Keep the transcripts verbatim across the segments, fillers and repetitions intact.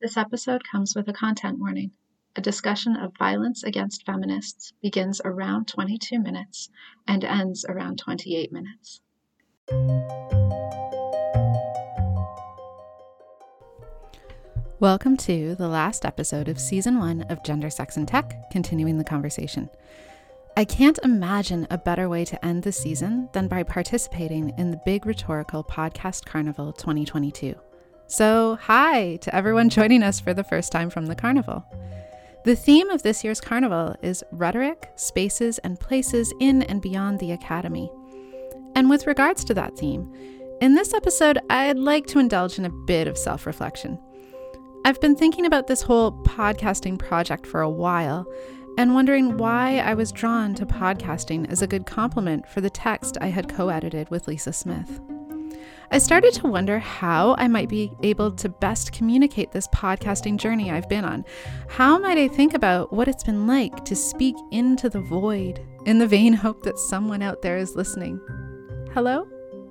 This episode comes with a content warning. A discussion of violence against feminists begins around twenty-two minutes and ends around twenty-eight minutes. Welcome to the last episode of Season one of Gender, Sex, and Tech, continuing the conversation. I can't imagine a better way to end the season than by participating in the Big Rhetorical Podcast Carnival twenty twenty-two. So, hi to everyone joining us for the first time from the carnival. The theme of this year's carnival is rhetoric, spaces, and places in and beyond the academy. And with regards to that theme, in this episode, I'd like to indulge in a bit of self-reflection. I've been thinking about this whole podcasting project for a while and wondering why I was drawn to podcasting as a good complement for the text I had co-edited with Lisa Smith. I started to wonder how I might be able to best communicate this podcasting journey I've been on. How might I think about what it's been like to speak into the void in the vain hope that someone out there is listening? Hello?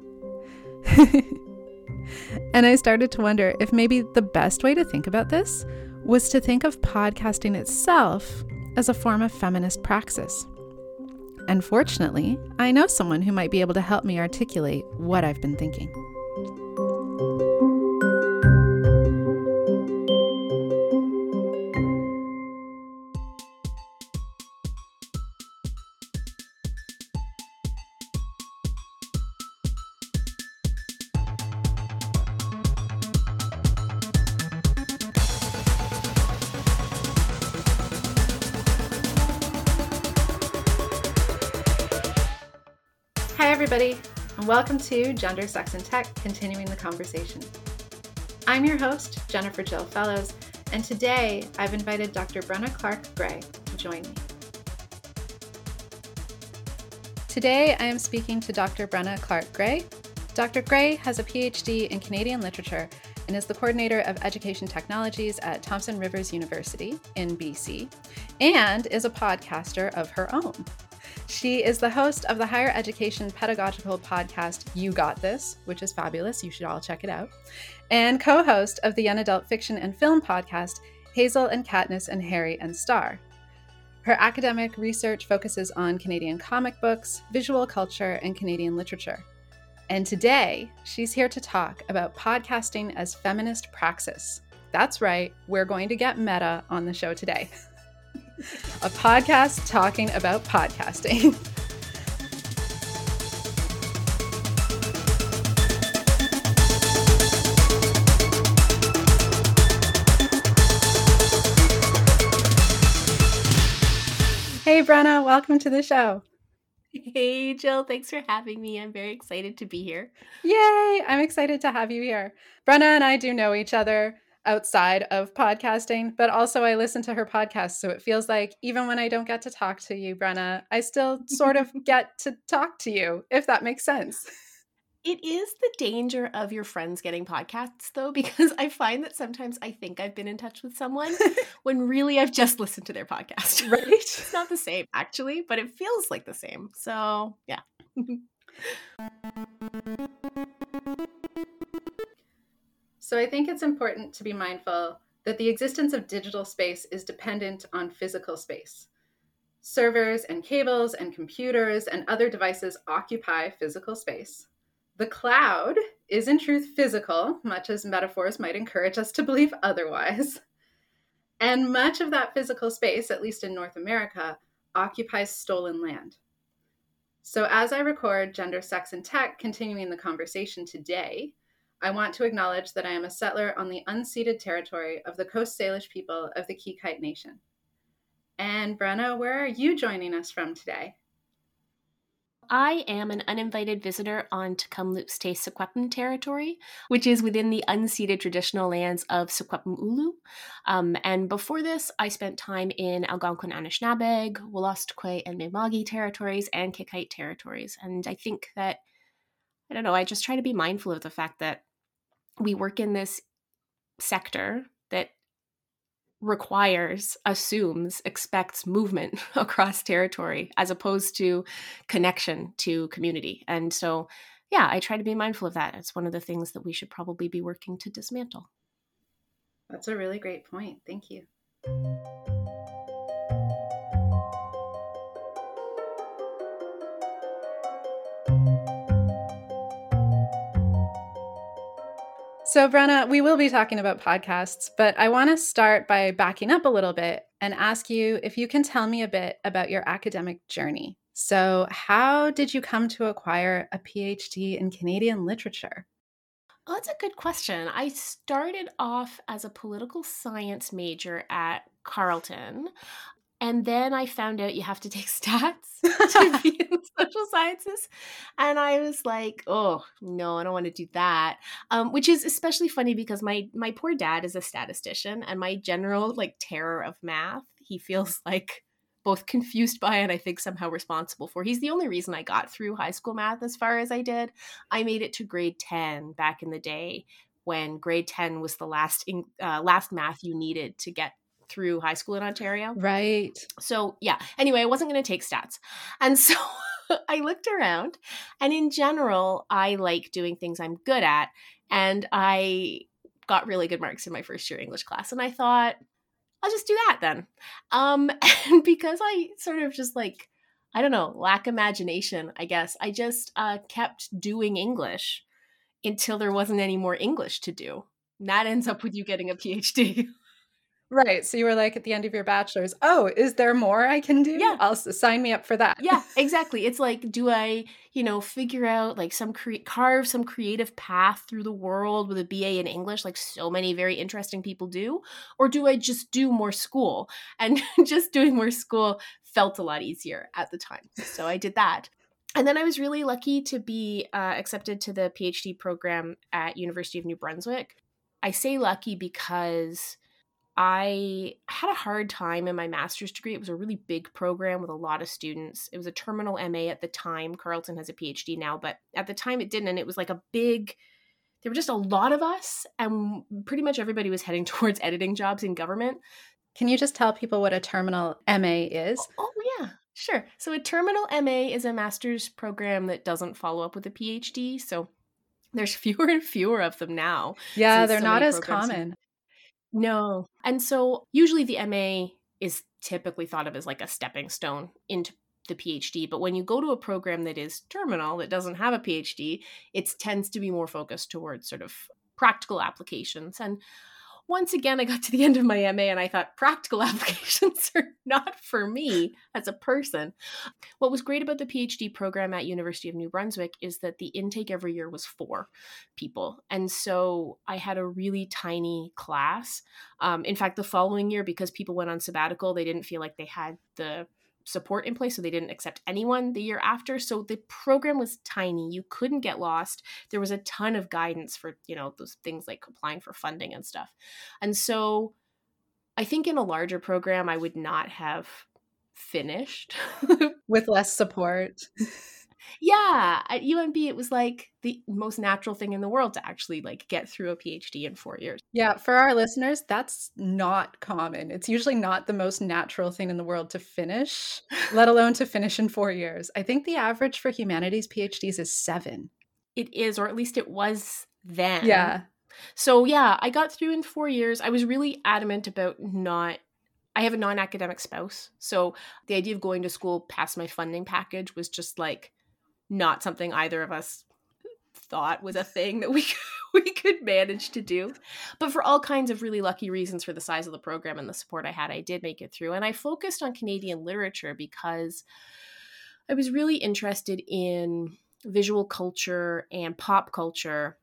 And I started to wonder if maybe the best way to think about this was to think of podcasting itself as a form of feminist praxis. And fortunately, I know someone who might be able to help me articulate what I've been thinking. Hi everybody, and welcome to Gender, Sex, and Tech, continuing the conversation. I'm your host, Jennifer Jill Fellows, and today I've invited Doctor Brenna Clark-Gray to join me. Today I am speaking to Doctor Brenna Clark-Gray. Doctor Gray has a P H D in Canadian literature and is the coordinator of education technologies at Thompson Rivers University in B C, and is a podcaster of her own. She is the host of the higher education pedagogical podcast, You Got This, which is fabulous. You should all check it out. And co-host of the young adult fiction and film podcast, Hazel and Katniss and Harry and Star. Her academic research focuses on Canadian comic books, visual culture, and Canadian literature. And today, she's here to talk about podcasting as feminist praxis. That's right, we're going to get meta on the show today. A podcast talking about podcasting. Hey Brenna, welcome to the show. Hey Jill, thanks for having me. I'm very excited to be here. Yay, I'm excited to have you here. Brenna and I do know each other outside of podcasting, but also I listen to her podcast, so it feels like even when I don't get to talk to you, Brenna, I still sort of get to talk to you, if that makes sense. It is the danger of your friends getting podcasts, though, because I find that sometimes I think I've been in touch with someone when really I've just listened to their podcast. Right? It's not the same, actually, but it feels like the same. So, yeah. So I think it's important to be mindful that the existence of digital space is dependent on physical space. Servers and cables and computers and other devices occupy physical space. The cloud is in truth physical, much as metaphors might encourage us to believe otherwise. And much of that physical space, at least in North America, occupies stolen land. So as I record Gender, Sex, and Tech, continuing the conversation today, I want to acknowledge that I am a settler on the unceded territory of the Coast Salish people of the Kikite Nation. And Brenna, where are you joining us from today? I am an uninvited visitor on Tecumloops Te Secwepemc territory, which is within the unceded traditional lands of Secwepemc Ulu. Um, and before this, I spent time in Algonquin Anishinaabeg, Wolastoqey and Mi'kmaq territories and Kikite territories. And I think that, I don't know, I just try to be mindful of the fact that we work in this sector that requires, assumes, expects movement across territory as opposed to connection to community. And so, yeah, I try to be mindful of that. It's one of the things that we should probably be working to dismantle. That's a really great point. Thank you. So, Brenna, we will be talking about podcasts, but I want to start by backing up a little bit and ask you if you can tell me a bit about your academic journey. So, how did you come to acquire a PhD in Canadian literature? Oh, that's a good question. I started off as a political science major at Carleton. And then I found out you have to take stats to be in social sciences. And I was like, oh, no, I don't want to do that. Um, which is especially funny because my my poor dad is a statistician, and my general like terror of math, he feels like both confused by and I think somehow responsible for. He's the only reason I got through high school math as far as I did. I made it to grade ten back in the day when grade ten was the last uh, last math you needed to get through high school in Ontario. Right. So yeah, anyway, I wasn't going to take stats. And so I looked around, and in general, I like doing things I'm good at. And I got really good marks in my first year English class. And I thought, I'll just do that then. Um, and because I sort of just like, I don't know, lack imagination, I guess, I just uh, kept doing English until there wasn't any more English to do. And that ends up with you getting a PhD. Right. So you were like at the end of your bachelor's, oh, is there more I can do? Yeah. I'll sign me up for that. Yeah, exactly. It's like, do I, you know, figure out like some cre- carve some creative path through the world with a B A in English, like so many very interesting people do? Or do I just do more school? And just doing more school felt a lot easier at the time. So I did that. And then I was really lucky to be uh, accepted to the PhD program at University of New Brunswick. I say lucky because I had a hard time in my master's degree. It was a really big program with a lot of students. It was a terminal M A at the time. Carleton has a PhD now, but at the time it didn't. And it was like a big, there were just a lot of us, and pretty much everybody was heading towards editing jobs in government. Can you just tell people what a terminal M A is? Oh, oh yeah, sure. So a terminal M A is a master's program that doesn't follow up with a PhD. So there's fewer and fewer of them now. Yeah, they're so not as common. Have- No. And so usually the M A is typically thought of as like a stepping stone into the PhD. But when you go to a program that is terminal, that doesn't have a PhD, it tends to be more focused towards sort of practical applications. And once again, I got to the end of my M A and I thought practical applications are not for me as a person. What was great about the PhD program at University of New Brunswick is that the intake every year was four people. And so I had a really tiny class. Um, in fact, the following year, because people went on sabbatical, they didn't feel like they had the support in place, so they didn't accept anyone the year after. So the program was tiny. You couldn't get lost. There was a ton of guidance for, you know, those things like applying for funding and stuff. And so I think in a larger program, I would not have finished. With less support. Yeah, at U N B, it was like the most natural thing in the world to actually like get through a PhD in four years. Yeah, for our listeners, that's not common. It's usually not the most natural thing in the world to finish, let alone to finish in four years. I think the average for humanities PhDs is seven. It is, or at least it was then. Yeah. So yeah, I got through in four years. I was really adamant about not I have a non-academic spouse. So the idea of going to school past my funding package was just like not something either of us thought was a thing that we we could manage to do. But for all kinds of really lucky reasons, for the size of the program and the support I had, I did make it through. And I focused on Canadian literature because I was really interested in visual culture and pop culture.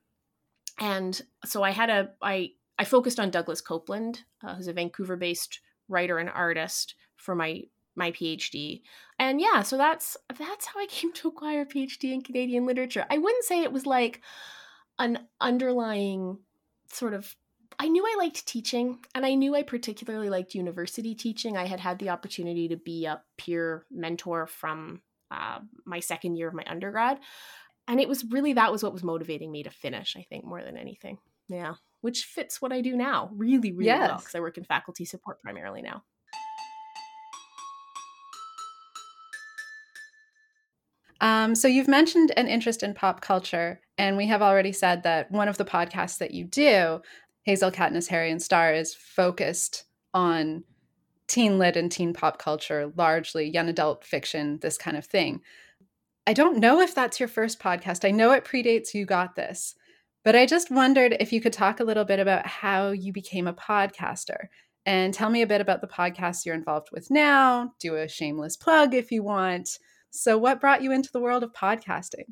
And so I had a I I focused on Douglas Copeland, uh, who's a Vancouver-based writer and artist, for my my PhD. And yeah, so that's that's how I came to acquire a PhD in Canadian literature. I wouldn't say it was like an underlying sort of, I knew I liked teaching, and I knew I particularly liked university teaching. I had had the opportunity to be a peer mentor from uh, my second year of my undergrad. And it was really, that was what was motivating me to finish, I think, more than anything. Yeah. Which fits what I do now really, really yes. well, because I work in faculty support primarily now. Um, so you've mentioned an interest in pop culture, and we have already said that one of the podcasts that you do Hazel, Katniss, Harry, and Star is focused on teen lit and teen pop culture, largely young adult fiction, this kind of thing. I don't know if that's your first podcast. I know it predates You Got This, but I just wondered if you could talk a little bit about how you became a podcaster and tell me a bit about the podcast you're involved with now. Do a shameless plug if you want. So what brought you into the world of podcasting?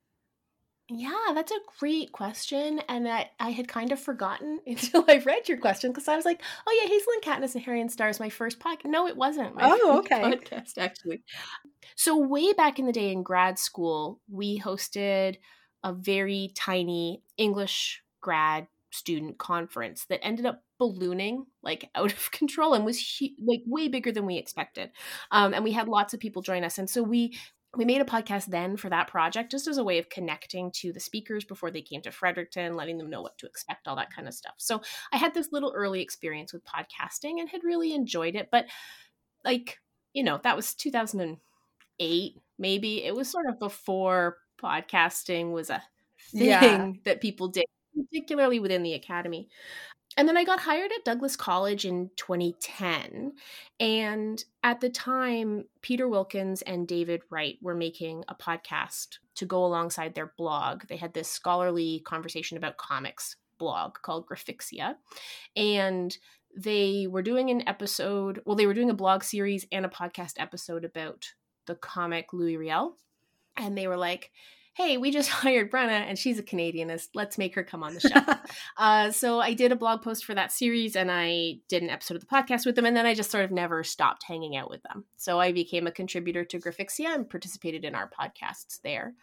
Yeah, that's a great question. And I, I had kind of forgotten until I read your question because I was like, oh yeah, Hazel and Katniss and Harry and Star is my first podcast. No, it wasn't my Oh, first okay. podcast, actually. So way back in the day in grad school, we hosted a very tiny English grad student conference that ended up ballooning like out of control and was hu- like way bigger than we expected. Um, and we had lots of people join us. And so we We made a podcast then for that project, just as a way of connecting to the speakers before they came to Fredericton, letting them know what to expect, all that kind of stuff. So I had this little early experience with podcasting and had really enjoyed it. But like, you know, that was two thousand eight, maybe. It was sort of before podcasting was a thing Yeah. that people did, particularly within the academy. And then I got hired at Douglas College in twenty ten. And at the time, Peter Wilkins and David Wright were making a podcast to go alongside their blog. They had this scholarly conversation about comics blog called Graphixia. And they were doing an episode, well, they were doing a blog series and a podcast episode about the comic Louis Riel. And they were like, hey, we just hired Brenna and she's a Canadianist. Let's make her come on the show. uh, so I did a blog post for that series and I did an episode of the podcast with them. And then I just sort of never stopped hanging out with them. So I became a contributor to Graphixia and participated in our podcasts there.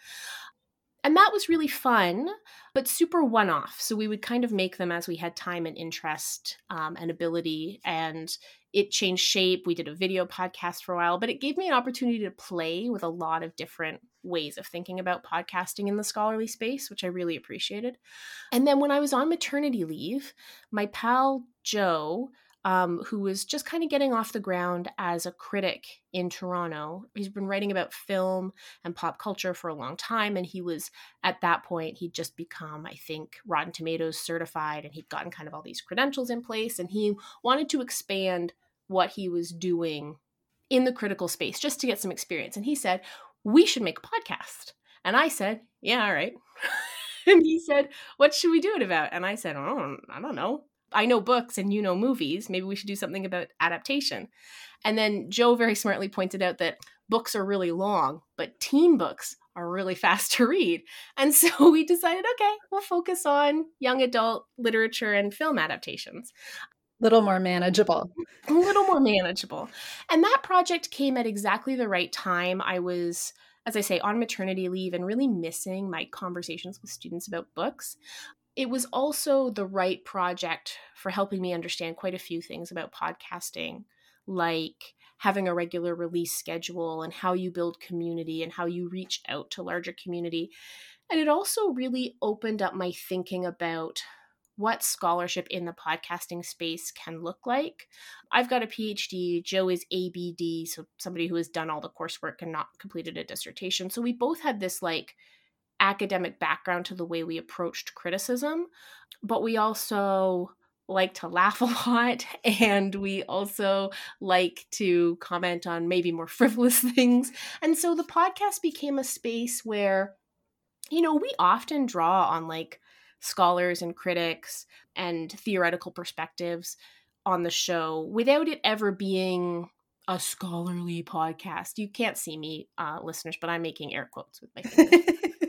And that was really fun, but super one-off. So we would kind of make them as we had time and interest um, and ability. And it changed shape. We did a video podcast for a while, but it gave me an opportunity to play with a lot of different ways of thinking about podcasting in the scholarly space, which I really appreciated. And then when I was on maternity leave, my pal Joe, um, who was just kind of getting off the ground as a critic in Toronto, he's been writing about film and pop culture for a long time. And he was, at that point, he'd just become, I think, Rotten Tomatoes certified, and he'd gotten kind of all these credentials in place. And he wanted to expand what he was doing in the critical space just to get some experience. And he said, we should make a podcast. And I said, yeah, all right. And he said, what should we do it about? And I said, oh, I don't know. I know books and you know movies. Maybe we should do something about adaptation. And then Joe very smartly pointed out that books are really long, but teen books are really fast to read. And so we decided, okay, we'll focus on young adult literature and film adaptations. Little more manageable. A little more manageable. And that project came at exactly the right time. I was, as I say, on maternity leave and really missing my conversations with students about books. It was also the right project for helping me understand quite a few things about podcasting, like having a regular release schedule and how you build community and how you reach out to larger community. And it also really opened up my thinking about what scholarship in the podcasting space can look like. I've got a P H D, Joe is A B D, so somebody who has done all the coursework and not completed a dissertation. So we both had this like academic background to the way we approached criticism, but we also like to laugh a lot, and we also like to comment on maybe more frivolous things. And so the podcast became a space where, you know, we often draw on like scholars and critics and theoretical perspectives on the show without it ever being a scholarly podcast. You can't see me, uh, listeners, but I'm making air quotes with my fingers.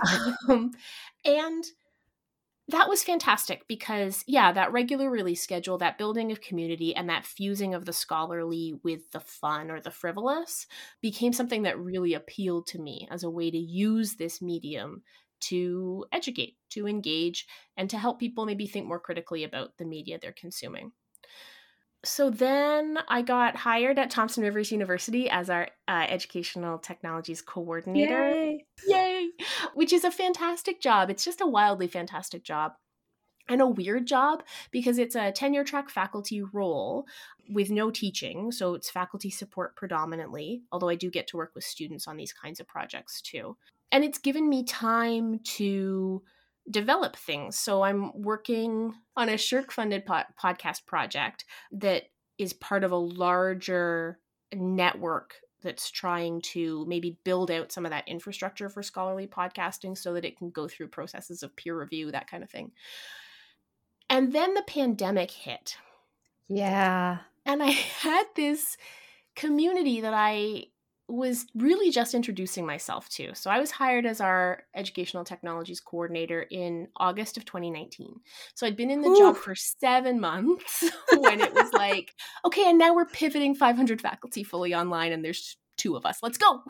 um, and that was fantastic because, yeah, that regular release schedule, that building of community, and that fusing of the scholarly with the fun or the frivolous became something that really appealed to me as a way to use this medium to educate, to engage, and to help people maybe think more critically about the media they're consuming. So then I got hired at Thompson Rivers University as our uh, educational technologies coordinator. Yay! Yay! Which is a fantastic job. It's just a wildly fantastic job. And a weird job because it's a tenure track faculty role with no teaching. So it's faculty support predominantly, although I do get to work with students on these kinds of projects too. And it's given me time to develop things. So I'm working on a SSHRC-funded po- podcast project that is part of a larger network that's trying to maybe build out some of that infrastructure for scholarly podcasting so that it can go through processes of peer review, that kind of thing. And then the pandemic hit. Yeah. And I had this community that I was really just introducing myself to. So I was hired as our educational technologies coordinator in August of twenty nineteen. So I'd been in the Ooh. job for seven months when it was like, okay, and now we're pivoting five hundred faculty fully online and there's two of us. Let's go.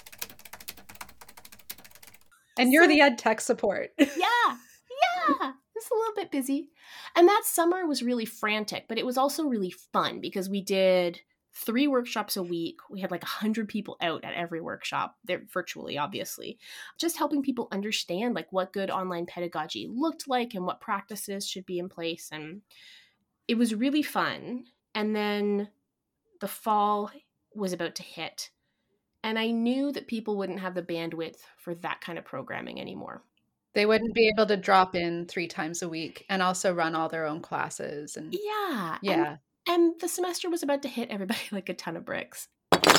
And you're so, the ed tech support. Yeah. Yeah. It's a little bit busy. And that summer was really frantic, but it was also really fun because we did three workshops a week. We had like one hundred people out at every workshop. They're virtually, obviously. Just helping people understand like what good online pedagogy looked like and what practices should be in place. And it was really fun. And then the fall was about to hit. And I knew that people wouldn't have the bandwidth for that kind of programming anymore. They wouldn't be able to drop in three times a week and also run all their own classes. And yeah. Yeah. And- And the semester was about to hit everybody like a ton of bricks.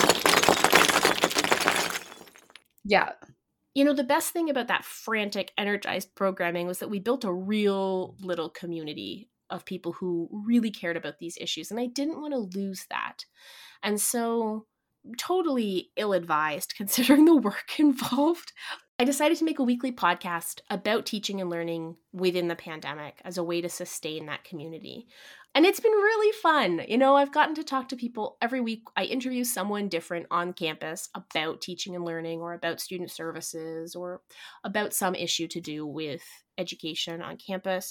Yeah. You know, the best thing about that frantic, energized programming was that we built a real little community of people who really cared about these issues. And I didn't want to lose that. And so, totally ill-advised considering the work involved, I decided to make a weekly podcast about teaching and learning within the pandemic as a way to sustain that community. And it's been really fun. You know, I've gotten to talk to people every week. I interview someone different on campus about teaching and learning or about student services or about some issue to do with education on campus.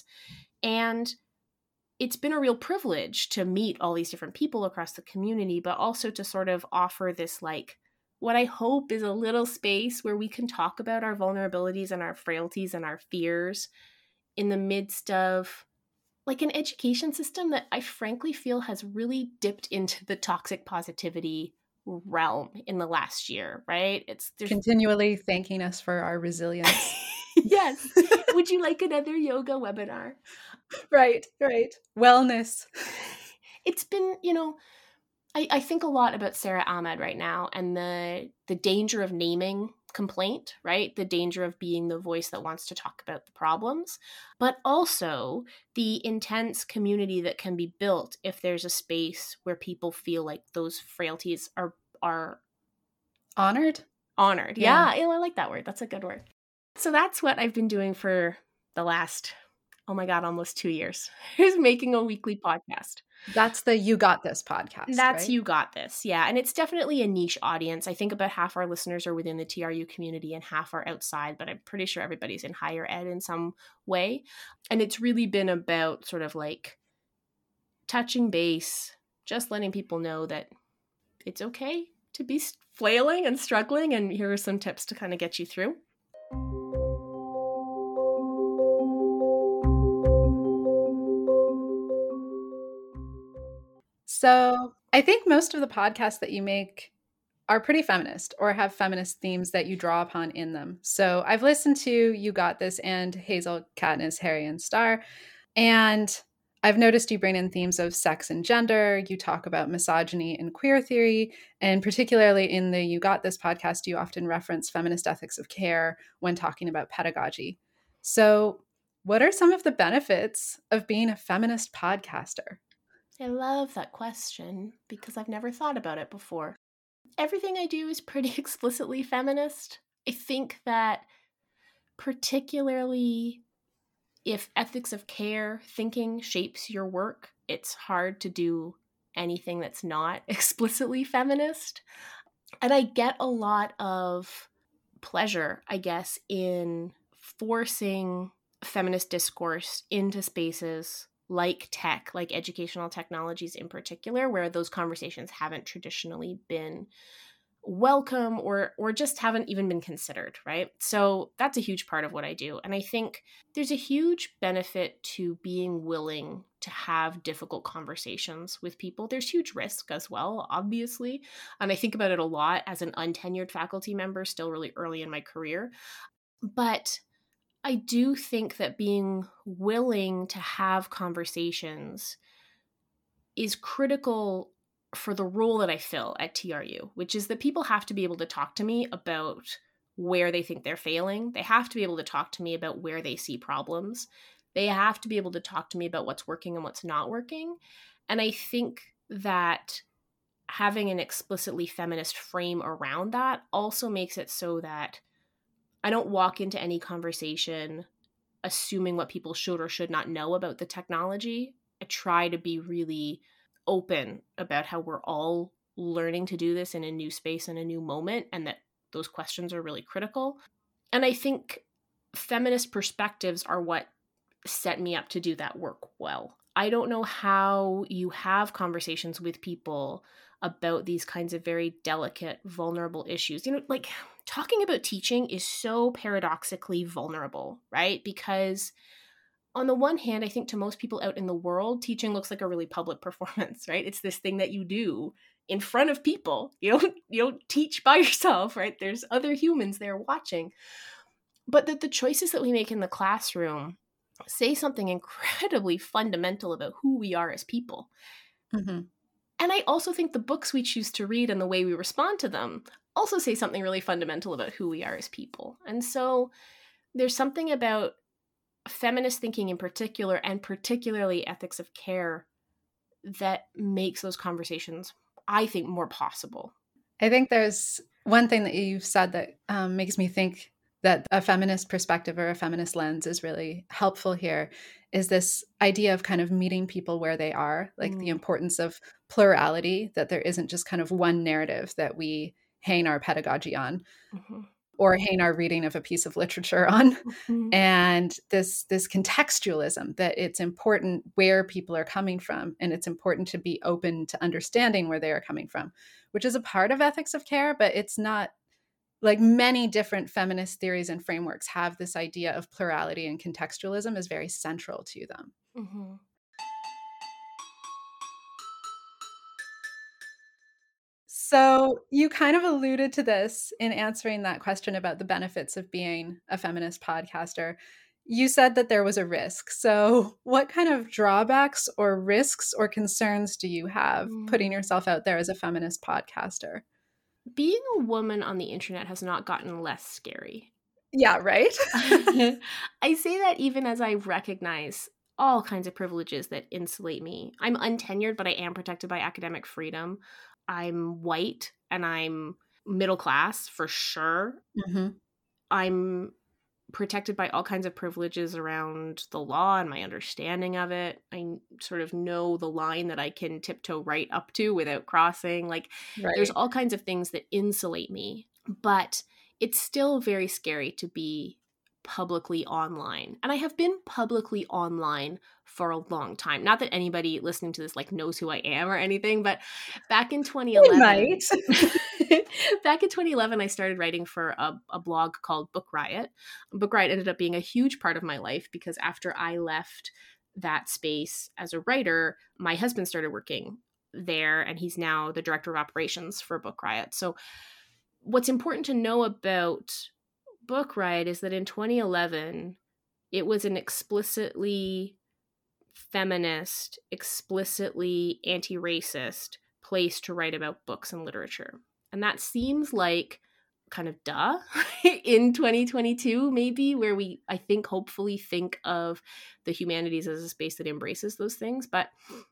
And it's been a real privilege to meet all these different people across the community, but also to sort of offer this, like, what I hope is a little space where we can talk about our vulnerabilities and our frailties and our fears in the midst of like an education system that I frankly feel has really dipped into the toxic positivity realm in the last year, right? It's there's... continually thanking us for our resilience. Yes. Would you like another yoga webinar? Right, right. Wellness. It's been, you know, I, I think a lot about Sarah Ahmed right now and the the danger of naming complaint, right? The danger of being the voice that wants to talk about the problems, but also the intense community that can be built if there's a space where people feel like those frailties are are honored. Honored. Yeah, yeah, I like that word. That's a good word. So that's what I've been doing for the last, oh my God, almost two years. Is making a weekly podcast. That's the You Got This podcast. That's right? You Got This. Yeah. And it's definitely a niche audience. I think about half our listeners are within the T R U community and half are outside, but I'm pretty sure everybody's in higher ed in some way. And it's really been about sort of like touching base, just letting people know that it's okay to be flailing and struggling. And here are some tips to kind of get you through. So I think most of the podcasts that you make are pretty feminist or have feminist themes that you draw upon in them. So I've listened to You Got This and Hazel, Katniss, Harry, and Star. And I've noticed you bring in themes of sex and gender. You talk about misogyny and queer theory. And particularly in the You Got This podcast, you often reference feminist ethics of care when talking about pedagogy. So what are some of the benefits of being a feminist podcaster? I love that question because I've never thought about it before. Everything I do is pretty explicitly feminist. I think that particularly if ethics of care thinking shapes your work, it's hard to do anything that's not explicitly feminist. And I get a lot of pleasure, I guess, in forcing feminist discourse into spaces like tech, like educational technologies in particular, where those conversations haven't traditionally been welcome or or just haven't even been considered, right? So that's a huge part of what I do. And I think there's a huge benefit to being willing to have difficult conversations with people. There's huge risk as well, obviously. And I think about it a lot as an untenured faculty member, still really early in my career. But I do think that being willing to have conversations is critical for the role that I fill at T R U, which is that people have to be able to talk to me about where they think they're failing. They have to be able to talk to me about where they see problems. They have to be able to talk to me about what's working and what's not working. And I think that having an explicitly feminist frame around that also makes it so that I don't walk into any conversation assuming what people should or should not know about the technology. I try to be really open about how we're all learning to do this in a new space and a new moment, and that those questions are really critical. And I think feminist perspectives are what set me up to do that work well. I don't know how you have conversations with people about these kinds of very delicate, vulnerable issues. You know, like talking about teaching is so paradoxically vulnerable, right? Because on the one hand, I think to most people out in the world, teaching looks like a really public performance, right? It's this thing that you do in front of people. You don't, you don't teach by yourself, right? There's other humans there watching. But that the choices that we make in the classroom say something incredibly fundamental about who we are as people. Mm-hmm. And I also think the books we choose to read and the way we respond to them also say something really fundamental about who we are as people. And so there's something about feminist thinking in particular, and particularly ethics of care, that makes those conversations, I think, more possible. I think there's one thing that you've said that um, makes me think that a feminist perspective or a feminist lens is really helpful here, is this idea of kind of meeting people where they are, like mm. the importance of plurality, that there isn't just kind of one narrative that we hang our pedagogy on. Mm-hmm. or hang our reading of a piece of literature on. Mm-hmm. And this, this contextualism, that it's important where people are coming from, and it's important to be open to understanding where they are coming from, which is a part of ethics of care, but it's not, like many different feminist theories and frameworks have this idea of plurality, and contextualism is very central to them. Mm-hmm. So you kind of alluded to this in answering that question about the benefits of being a feminist podcaster. You said that there was a risk. So what kind of drawbacks or risks or concerns do you have mm. putting yourself out there as a feminist podcaster? Being a woman on the internet has not gotten less scary. Yeah, right? I say that even as I recognize all kinds of privileges that insulate me. I'm untenured, but I am protected by academic freedom. I'm white and I'm middle class for sure. Mm-hmm. I'm protected by all kinds of privileges around the law and my understanding of it. I sort of know the line that I can tiptoe right up to without crossing. Like right. There's all kinds of things that insulate me, but it's still very scary to be publicly online. And I have been publicly online for a long time. Not that anybody listening to this like knows who I am or anything, but back in twenty eleven, might. back in twenty eleven, I started writing for a, a blog called Book Riot. Book Riot ended up being a huge part of my life because after I left that space as a writer, my husband started working there, and he's now the director of operations for Book Riot. So what's important to know about Book Riot is that in twenty eleven, it was an explicitly feminist, explicitly anti-racist place to write about books and literature. And that seems like kind of duh in twenty twenty-two, maybe, where we, I think, hopefully think of the humanities as a space that embraces those things. But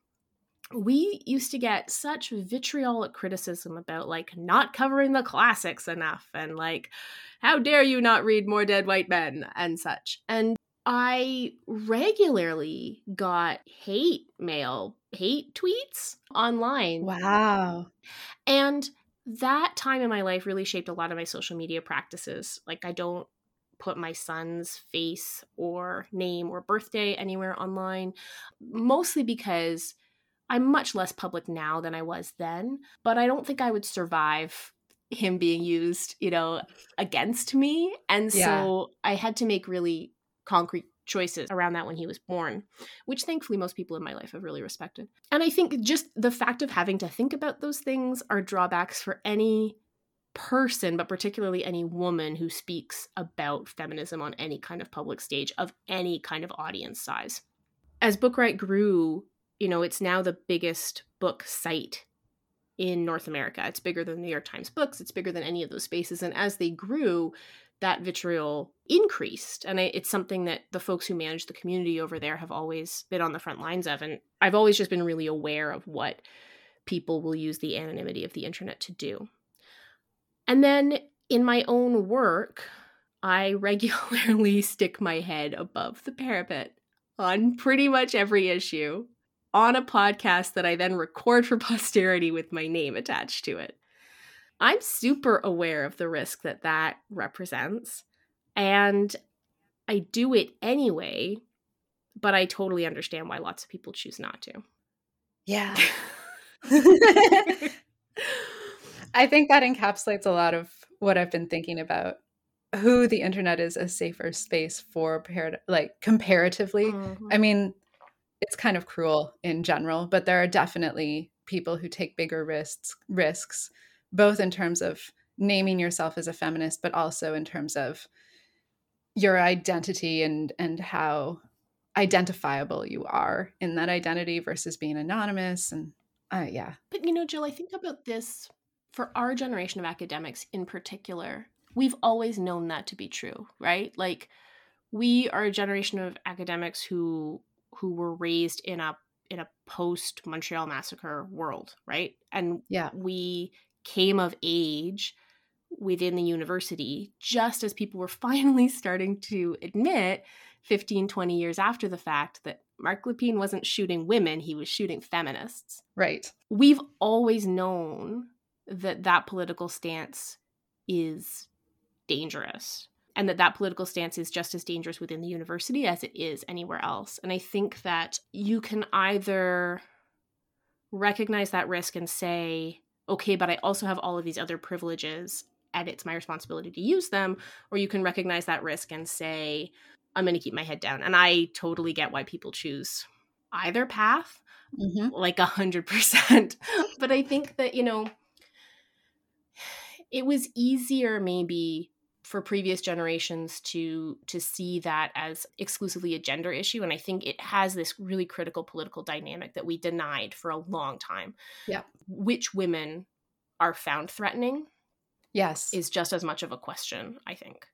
we used to get such vitriolic criticism about like not covering the classics enough and like, how dare you not read More Dead White Men and such. And I regularly got hate mail, hate tweets online. Wow. And that time in my life really shaped a lot of my social media practices. Like I don't put my son's face or name or birthday anywhere online, mostly because I'm much less public now than I was then, but I don't think I would survive him being used, you know, against me. And so yeah. I had to make really concrete choices around that when he was born, which thankfully most people in my life have really respected. And I think just the fact of having to think about those things are drawbacks for any person, but particularly any woman who speaks about feminism on any kind of public stage of any kind of audience size. As Bookright grew, you know, it's now the biggest book site in North America. It's bigger than the New York Times Books. It's bigger than any of those spaces. And as they grew, that vitriol increased. And I, it's something that the folks who manage the community over there have always been on the front lines of. And I've always just been really aware of what people will use the anonymity of the internet to do. And then in my own work, I regularly stick my head above the parapet on pretty much every issue on a podcast that I then record for posterity with my name attached to it. I'm super aware of the risk that that represents, and I do it anyway, but I totally understand why lots of people choose not to. Yeah. I think that encapsulates a lot of what I've been thinking about, who the internet is a safer space for, like comparatively. Mm-hmm. I mean, it's kind of cruel in general, but there are definitely people who take bigger risks, risks, both in terms of naming yourself as a feminist, but also in terms of your identity and, and how identifiable you are in that identity versus being anonymous. And uh, yeah. But, you know, Jill, I think about this for our generation of academics in particular. We've always known that to be true, right? Like, we are a generation of academics who who were raised in a in a post Montreal Massacre world, right? And yeah. we came of age within the university just as people were finally starting to admit fifteen, twenty years after the fact that Marc Lépine wasn't shooting women, he was shooting feminists. Right. We've always known that that political stance is dangerous, and that that political stance is just as dangerous within the university as it is anywhere else. And I think that you can either recognize that risk and say, okay, but I also have all of these other privileges and it's my responsibility to use them, or you can recognize that risk and say, I'm going to keep my head down. And I totally get why people choose either path, mm-hmm. like a hundred percent. But I think that, you know, it was easier maybe for previous generations to to see that as exclusively a gender issue. And I think it has this really critical political dynamic that we denied for a long time. Yeah. Which women are found threatening, yes, is just as much of a question, I think.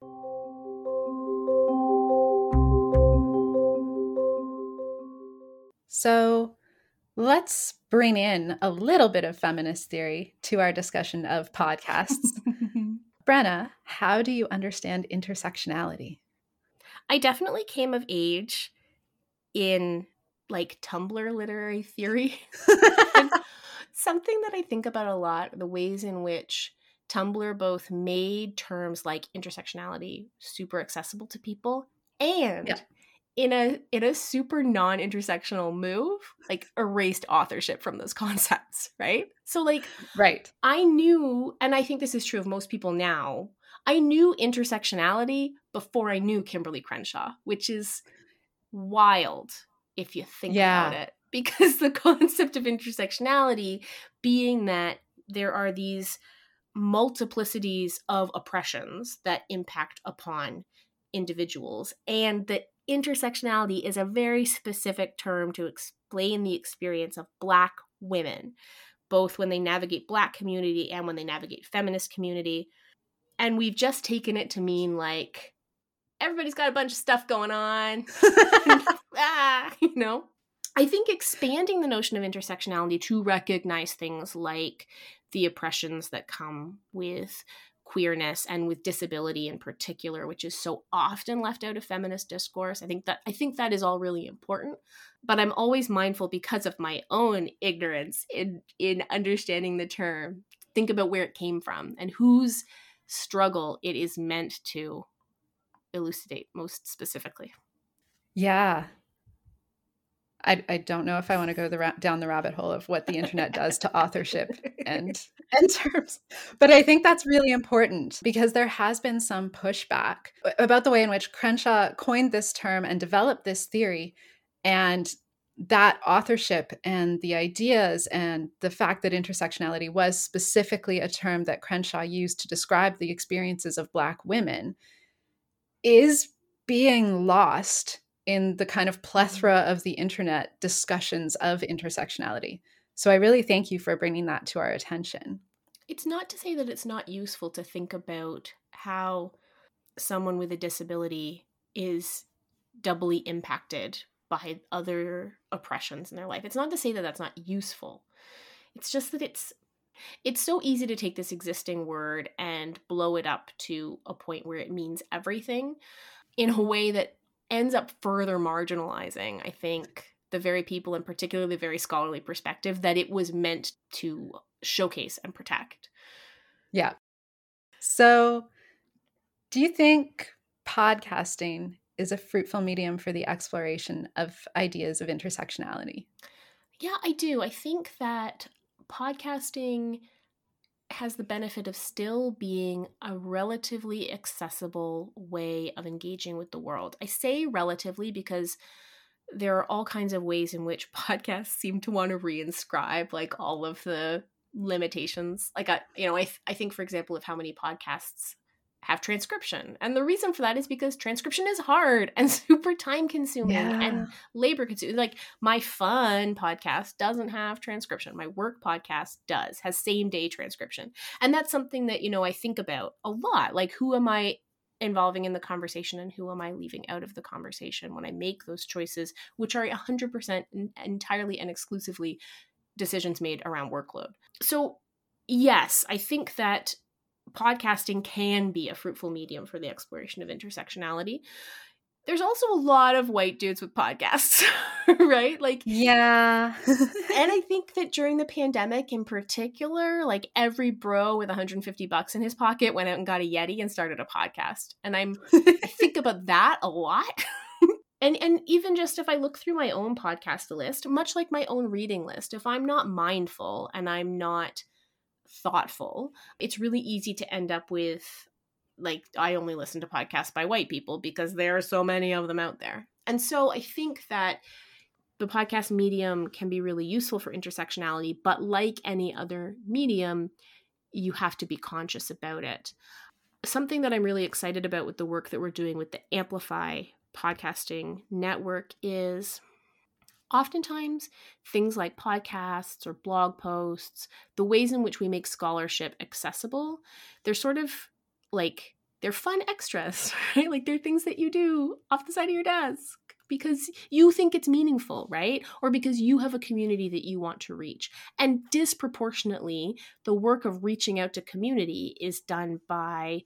So let's bring in a little bit of feminist theory to our discussion of podcasts. Brenna, how do you understand intersectionality? I definitely came of age in like Tumblr literary theory. Something that I think about a lot, the ways in which Tumblr both made terms like intersectionality super accessible to people and yeah. in a in a super non-intersectional move, like erased authorship from those concepts, right? So like, right. I knew, and I think this is true of most people now, I knew intersectionality before I knew Kimberly Crenshaw, which is wild if you think yeah. about it. Because the concept of intersectionality being that there are these multiplicities of oppressions that impact upon individuals, and that intersectionality is a very specific term to explain the experience of Black women, both when they navigate Black community and when they navigate feminist community. And we've just taken it to mean like, everybody's got a bunch of stuff going on. ah, you know? I think expanding the notion of intersectionality to recognize things like the oppressions that come with queerness and with disability in particular, which is so often left out of feminist discourse. I think that I think that is all really important, but I'm always mindful because of my own ignorance in in understanding the term. Think about where it came from and whose struggle it is meant to elucidate most specifically. Yeah. I, I don't know if I want to go the ra- down the rabbit hole of what the internet does to authorship and, and terms, but I think that's really important because there has been some pushback about the way in which Crenshaw coined this term and developed this theory. And that authorship and the ideas and the fact that intersectionality was specifically a term that Crenshaw used to describe the experiences of Black women is being lost in the kind of plethora of the internet discussions of intersectionality. So I really thank you for bringing that to our attention. It's not to say that it's not useful to think about how someone with a disability is doubly impacted by other oppressions in their life. It's not to say that that's not useful. It's just that it's it's so easy to take this existing word and blow it up to a point where it means everything in a way that ends up further marginalizing, I think, the very people, and particularly the very scholarly perspective that it was meant to showcase and protect. Yeah. So do you think podcasting is a fruitful medium for the exploration of ideas of intersectionality? Yeah, I do. I think that podcasting has the benefit of still being a relatively accessible way of engaging with the world. I say relatively because there are all kinds of ways in which podcasts seem to want to reinscribe like all of the limitations. Like, I, you know, I, th- I think, for example, of how many podcasts have transcription. And the reason for that is because transcription is hard and super time consuming Yeah. and labor consuming. Like, my fun podcast doesn't have transcription. My work podcast does, has same day transcription. And that's something that, you know, I think about a lot. Like, who am I involving in the conversation and who am I leaving out of the conversation when I make those choices, which are one hundred percent entirely and exclusively decisions made around workload. So yes, I think that podcasting can be a fruitful medium for the exploration of intersectionality. There's also a lot of white dudes with podcasts, right? Like, yeah. And I think that during the pandemic in particular, like every bro with one hundred fifty bucks in his pocket went out and got a Yeti and started a podcast. And I'm, I think about that a lot. And and even just if I look through my own podcast list, much like my own reading list, if I'm not mindful and I'm not thoughtful, it's really easy to end up with, like, I only listen to podcasts by white people because there are so many of them out there. And so I think that the podcast medium can be really useful for intersectionality, but like any other medium, you have to be conscious about it. Something that I'm really excited about with the work that we're doing with the Amplify podcasting network is oftentimes things like podcasts or blog posts, the ways in which we make scholarship accessible, they're sort of like, they're fun extras, right? Like, they're things that you do off the side of your desk because you think it's meaningful, right? Or because you have a community that you want to reach. And disproportionately, the work of reaching out to community is done by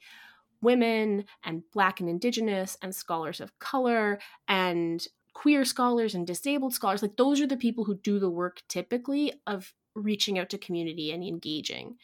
women and Black and Indigenous and scholars of color and queer scholars and disabled scholars. Like, those are the people who do the work typically of reaching out to community and engaging.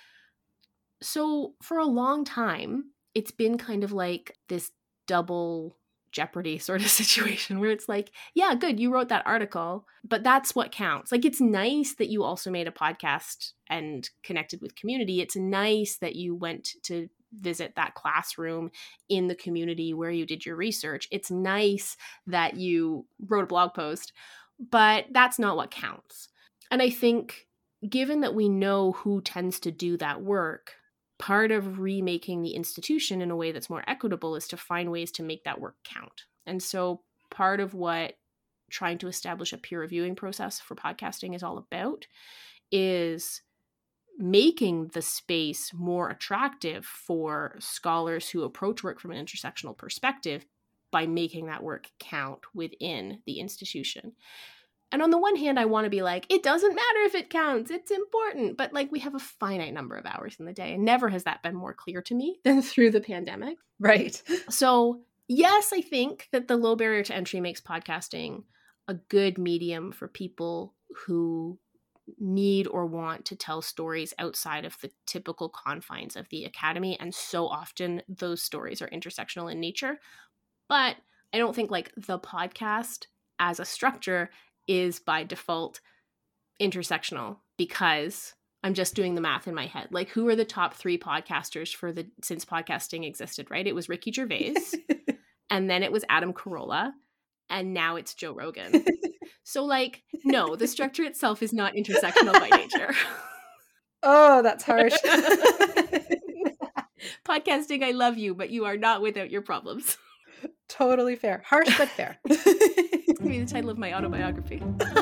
So for a long time, it's been kind of like this double jeopardy sort of situation where it's like, yeah, good, you wrote that article, but that's what counts. Like, it's nice that you also made a podcast and connected with community. It's nice that you went to visit that classroom in the community where you did your research. It's nice that you wrote a blog post, but that's not what counts. And I think given that we know who tends to do that work, part of remaking the institution in a way that's more equitable is to find ways to make that work count. And so part of what trying to establish a peer reviewing process for podcasting is all about is making the space more attractive for scholars who approach work from an intersectional perspective by making that work count within the institution. And on the one hand, I want to be like, it doesn't matter if it counts, it's important. But like, we have a finite number of hours in the day. And never has that been more clear to me than through the pandemic. Right. So yes, I think that the low barrier to entry makes podcasting a good medium for people who need or want to tell stories outside of the typical confines of the academy. And so often those stories are intersectional in nature. But I don't think like the podcast as a structure is by default intersectional, because I'm just doing the math in my head. Like, who are the top three podcasters for the since podcasting existed, right? It was Ricky Gervais, and then it was Adam Carolla, and now it's Joe Rogan. So, like, no, the structure itself is not intersectional by nature. Oh, that's harsh. Podcasting, I love you, but you are not without your problems. Totally fair. Harsh, but fair. It's going to be the title of my autobiography.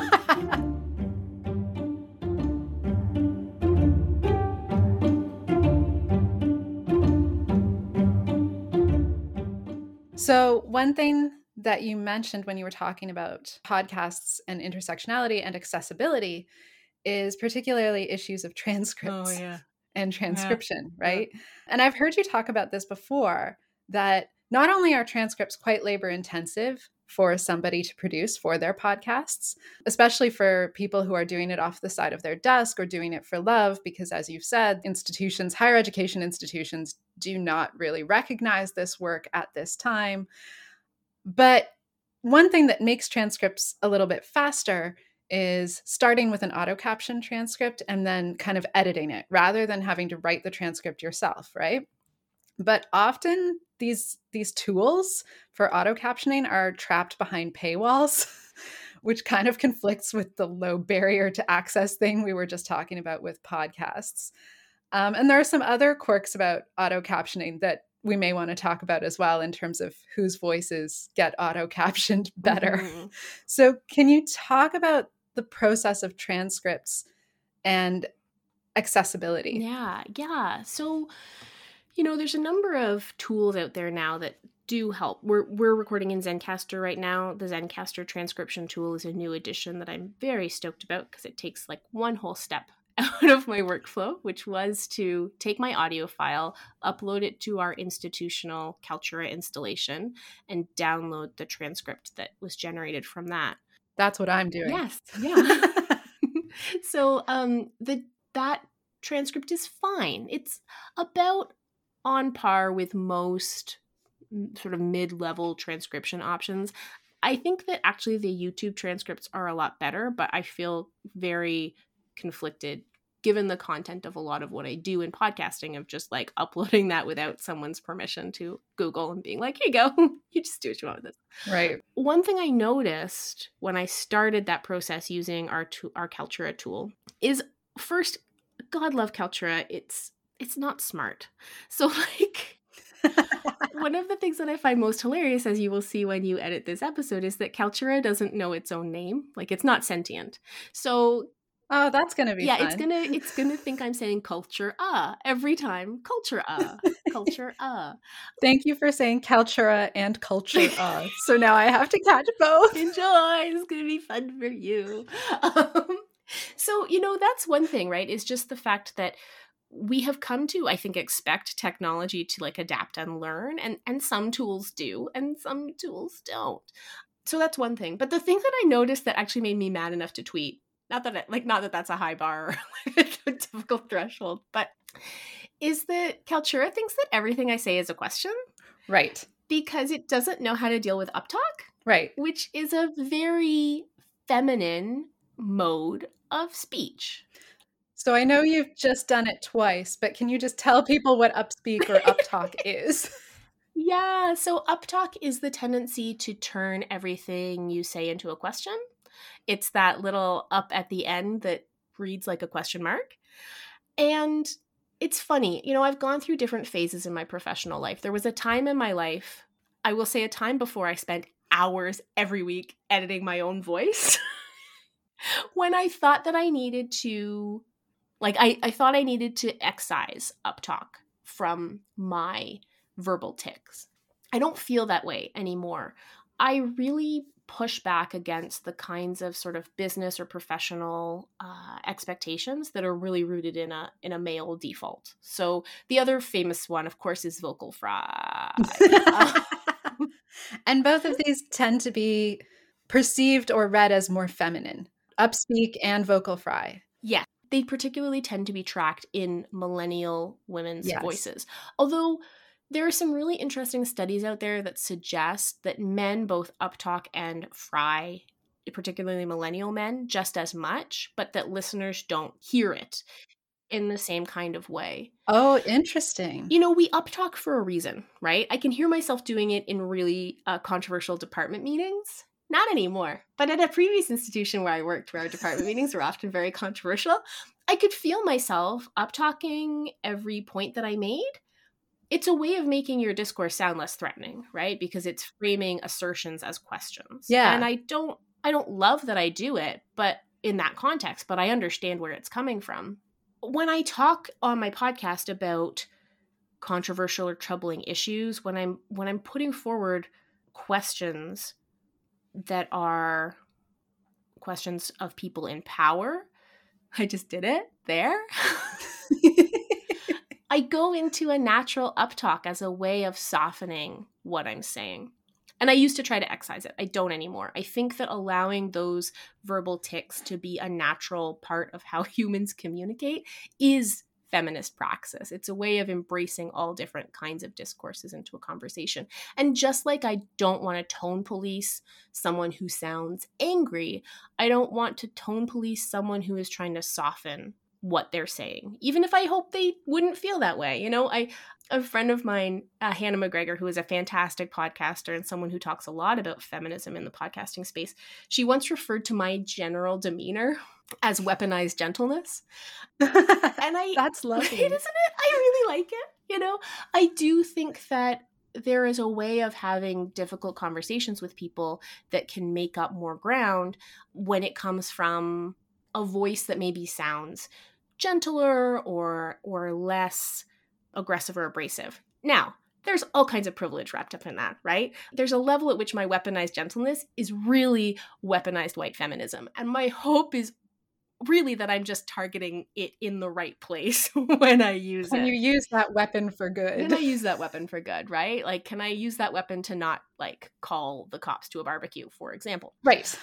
So one thing that you mentioned when you were talking about podcasts and intersectionality and accessibility is particularly issues of transcripts Oh, yeah. and transcription, Yeah. right? Yeah. And I've heard you talk about this before, that not only are transcripts quite labor intensive for somebody to produce for their podcasts, especially for people who are doing it off the side of their desk or doing it for love, because as you've said, institutions, higher education institutions do not really recognize this work at this time. But one thing that makes transcripts a little bit faster is starting with an auto caption transcript and then kind of editing it rather than having to write the transcript yourself, right? But often these these tools for auto captioning are trapped behind paywalls, which kind of conflicts with the low barrier to access thing we were just talking about with podcasts. Um, and there are some other quirks about auto captioning that we may want to talk about as well in terms of whose voices get auto captioned better. Mm-hmm. So can you talk about the process of transcripts and accessibility? Yeah, yeah. So, you know, there's a number of tools out there now that do help. We're we're recording in Zencastr right now. The Zencastr transcription tool is a new addition that I'm very stoked about because it takes like one whole step out of my workflow, which was to take my audio file, upload it to our institutional Kaltura installation, and download the transcript that was generated from that. That's what I'm doing. Yes, yeah. So um, the that transcript is fine. It's about on par with most sort of mid-level transcription options. I think that actually the YouTube transcripts are a lot better, but I feel very conflicted given the content of a lot of what I do in podcasting of just like uploading that without someone's permission to Google and being like, here you go, you just do what you want with this. Right. One thing I noticed when I started that process using our to- our Kaltura tool is first, God love Kaltura, it's it's not smart. So like one of the things that I find most hilarious, as you will see when you edit this episode, is that Kaltura doesn't know its own name. Like it's not sentient. So oh, that's gonna be yeah, fun. it's gonna it's gonna think I'm saying culture uh every time. Culture uh. Culture uh. Thank you for saying Kaltura and culture uh. So now I have to catch both. Enjoy. It's gonna be fun for you. Um, so, you know, that's one thing, right? Is just the fact that we have come to, I think, expect technology to like adapt and learn, and and some tools do and some tools don't. So that's one thing. But the thing that I noticed that actually made me mad enough to tweet, not that it, like not that that's a high bar or like a difficult threshold, but is that Kaltura thinks that everything I say is a question. Right. Because it doesn't know how to deal with uptalk. Right. Which is a very feminine mode of speech. So I know you've just done it twice, but can you just tell people what upspeak or uptalk is? Yeah, so uptalk is the tendency to turn everything you say into a question. It's that little up at the end that reads like a question mark. And it's funny, you know, I've gone through different phases in my professional life. There was a time in my life, I will say a time before I spent hours every week editing my own voice, when I thought that I needed to Like, I, I thought I needed to excise uptalk from my verbal tics. I don't feel that way anymore. I really push back against the kinds of sort of business or professional uh, expectations that are really rooted in a in a male default. So the other famous one, of course, is vocal fry. And both of these tend to be perceived or read as more feminine. Upspeak and vocal fry. Yeah. They particularly tend to be tracked in millennial women's yes. voices. Although there are some really interesting studies out there that suggest that men both uptalk and fry, particularly millennial men, just as much, but that listeners don't hear it in the same kind of way. Oh, interesting. You know, we uptalk for a reason, right? I can hear myself doing it in really uh, controversial department meetings not anymore. But at a previous institution where I worked, where our department meetings were often very controversial, I could feel myself up-talking every point that I made. It's a way of making your discourse sound less threatening, right? Because it's framing assertions as questions. Yeah. And I don't, I don't love that I do it, but in that context, but I understand where it's coming from. When I talk on my podcast about controversial or troubling issues, when I'm when I'm putting forward questions that are questions of people in power, I just did it there. I go into a natural uptalk as a way of softening what I'm saying. And I used to try to excise it. I don't anymore. I think that allowing those verbal tics to be a natural part of how humans communicate is feminist praxis. It's a way of embracing all different kinds of discourses into a conversation. And just like I don't want to tone police someone who sounds angry, I don't want to tone police someone who is trying to soften what they're saying, even if I hope they wouldn't feel that way. You know, I a friend of mine, uh, Hannah McGregor, who is a fantastic podcaster and someone who talks a lot about feminism in the podcasting space, she once referred to my general demeanor as weaponized gentleness. And I That's lovely. Right, isn't it? I really like it. You know, I do think that there is a way of having difficult conversations with people that can make up more ground when it comes from a voice that maybe sounds gentler or or less aggressive or abrasive. Now, there's all kinds of privilege wrapped up in that, right? There's a level at which my weaponized gentleness is really weaponized white feminism. And my hope is really that I'm just targeting it in the right place when I use when it. When you use that weapon for good. Can I use that weapon for good, right? Like, can I use that weapon to not, like, call the cops to a barbecue, for example? Right.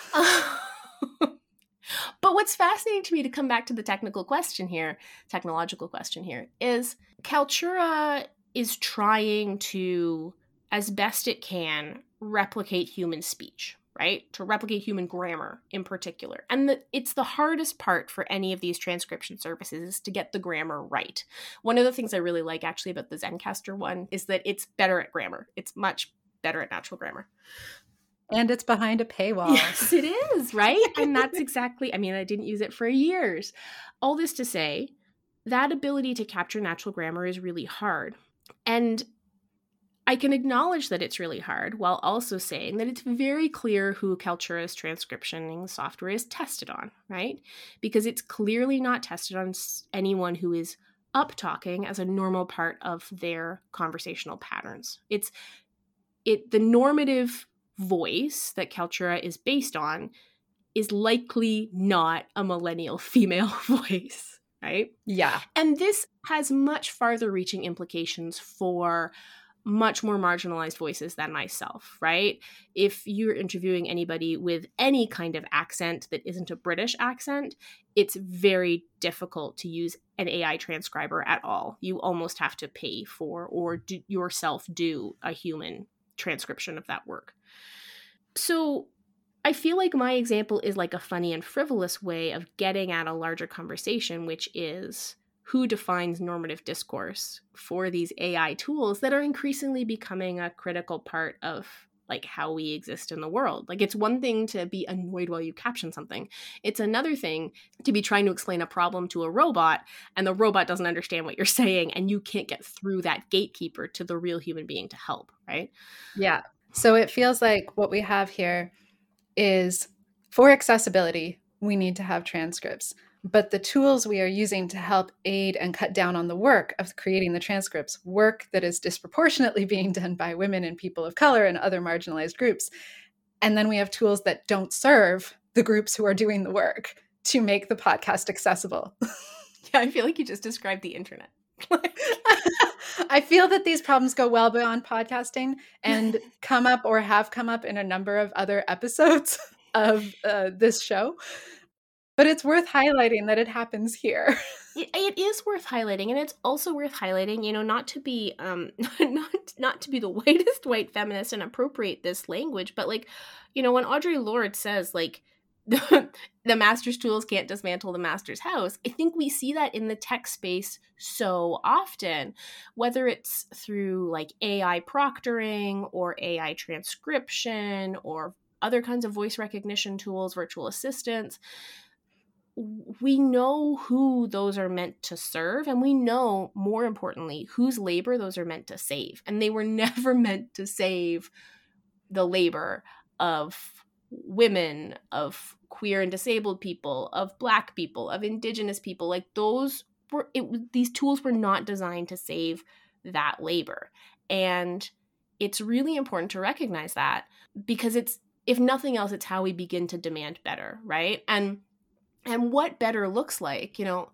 But what's fascinating to me, to come back to the technical question here, technological question here, is Kaltura is trying to, as best it can, replicate human speech, right? To replicate human grammar in particular. And the, it's the hardest part for any of these transcription services is to get the grammar right. One of the things I really like actually about the Zencastr one is that it's better at grammar. It's much better at natural grammar. And it's behind a paywall. Yes, it is, right? And that's exactly, I mean, I didn't use it for years. All this to say, that ability to capture natural grammar is really hard. And I can acknowledge that it's really hard while also saying that it's very clear who Kaltura's transcriptioning software is tested on, right? Because it's clearly not tested on anyone who is up-talking as a normal part of their conversational patterns. It's it the normative voice that Kaltura is based on is likely not a millennial female voice, right? Yeah. And this has much farther reaching implications for much more marginalized voices than myself, right? If you're interviewing anybody with any kind of accent that isn't a British accent, it's very difficult to use an A I transcriber at all. You almost have to pay for or do yourself do a human transcription of that work. So I feel like my example is like a funny and frivolous way of getting at a larger conversation, which is who defines normative discourse for these A I tools that are increasingly becoming a critical part of like how we exist in the world. Like, it's one thing to be annoyed while you caption something. It's another thing to be trying to explain a problem to a robot and the robot doesn't understand what you're saying and you can't get through that gatekeeper to the real human being to help, right? Yeah. So it feels like what we have here is, for accessibility, we need to have transcripts. But the tools we are using to help aid and cut down on the work of creating the transcripts, work that is disproportionately being done by women and people of color and other marginalized groups. And then we have tools that don't serve the groups who are doing the work to make the podcast accessible. Yeah, I feel like you just described the internet. I feel that these problems go well beyond podcasting and come up or have come up in a number of other episodes of uh, this show. But it's worth highlighting that it happens here. It, it is worth highlighting, and it's also worth highlighting, you know, not to be um not not to be the whitest white feminist and appropriate this language, but like, you know, when Audre Lorde says like the, the master's tools can't dismantle the master's house, I think we see that in the tech space so often, whether it's through like A I proctoring or A I transcription or other kinds of voice recognition tools, virtual assistants. We know who those are meant to serve, and we know, more importantly, whose labor those are meant to save. And they were never meant to save the labor of women, of queer and disabled people, of Black people, of Indigenous people. Like those were, it, these tools were not designed to save that labor. And it's really important to recognize that, because it's, if nothing else, it's how we begin to demand better, right? And And what better looks like, you know,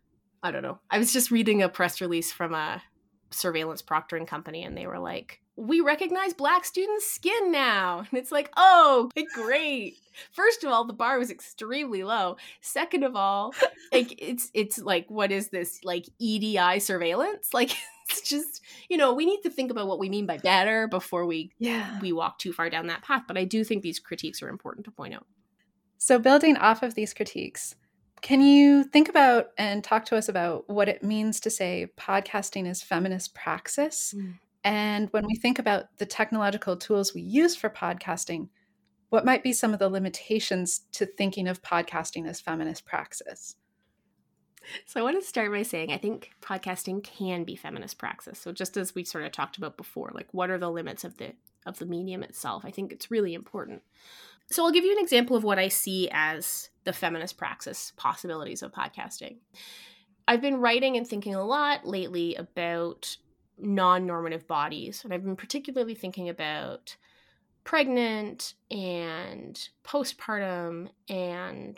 I don't know. I was just reading a press release from a surveillance proctoring company, and they were like, we recognize Black students' skin now. And it's like, oh, great. First of all, the bar was extremely low. Second of all, like it's it's like, what is this, like E D I surveillance? Like, it's just, you know, we need to think about what we mean by better before we yeah. we walk too far down that path. But I do think these critiques are important to point out. So building off of these critiques, can you think about and talk to us about what it means to say podcasting is feminist praxis? Mm. And when we think about the technological tools we use for podcasting, what might be some of the limitations to thinking of podcasting as feminist praxis? So I want to start by saying I think podcasting can be feminist praxis. So just as we sort of talked about before, like what are the limits of the of the medium itself? I think it's really important. So I'll give you an example of what I see as the feminist praxis possibilities of podcasting. I've been writing and thinking a lot lately about non-normative bodies, and I've been particularly thinking about pregnant and postpartum and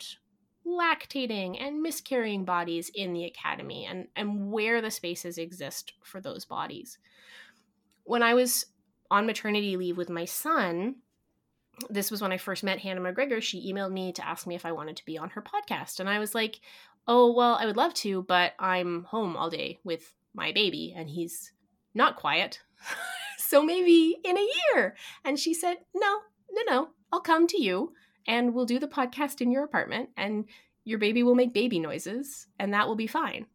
lactating and miscarrying bodies in the academy, and, and where the spaces exist for those bodies. When I was on maternity leave with my son, this was when I first met Hannah McGregor. She emailed me to ask me if I wanted to be on her podcast. And I was like, oh, well, I would love to, but I'm home all day with my baby and he's not quiet. So maybe in a year. And she said, no, no, no, I'll come to you and we'll do the podcast in your apartment and your baby will make baby noises and that will be fine.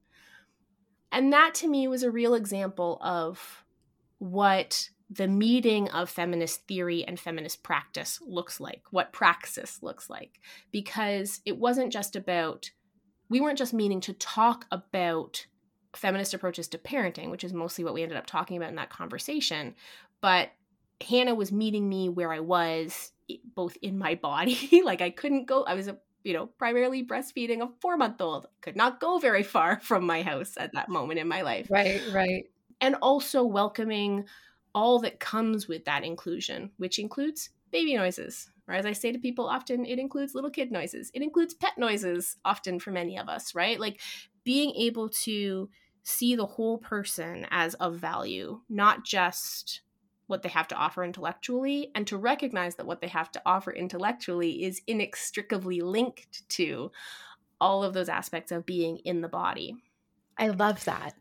And that to me was a real example of what the meeting of feminist theory and feminist practice looks like, what praxis looks like, because it wasn't just about, we weren't just meaning to talk about feminist approaches to parenting, which is mostly what we ended up talking about in that conversation, but Hannah was meeting me where I was, both in my body, like I couldn't go, I was a you know, primarily breastfeeding a four-month-old, could not go very far from my house at that moment in my life. Right, right. And also welcoming all that comes with that inclusion, which includes baby noises. Or as I say to people often, it includes little kid noises. It includes pet noises often for many of us, right? Like being able to see the whole person as of value, not just what they have to offer intellectually, and to recognize that what they have to offer intellectually is inextricably linked to all of those aspects of being in the body. I love that.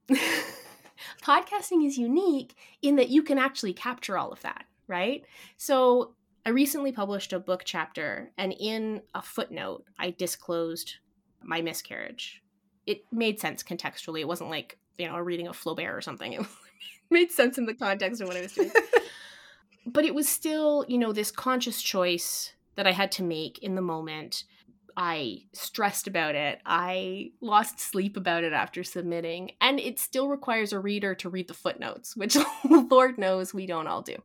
Podcasting is unique in that you can actually capture all of that, right? So I recently published a book chapter, and in a footnote, I disclosed my miscarriage. It made sense contextually. It wasn't like, you know, a reading of Flaubert or something. It made sense in the context of what I was doing. But it was still, you know, this conscious choice that I had to make in the moment. I stressed about it. I lost sleep about it after submitting. And it still requires a reader to read the footnotes, which Lord knows we don't all do.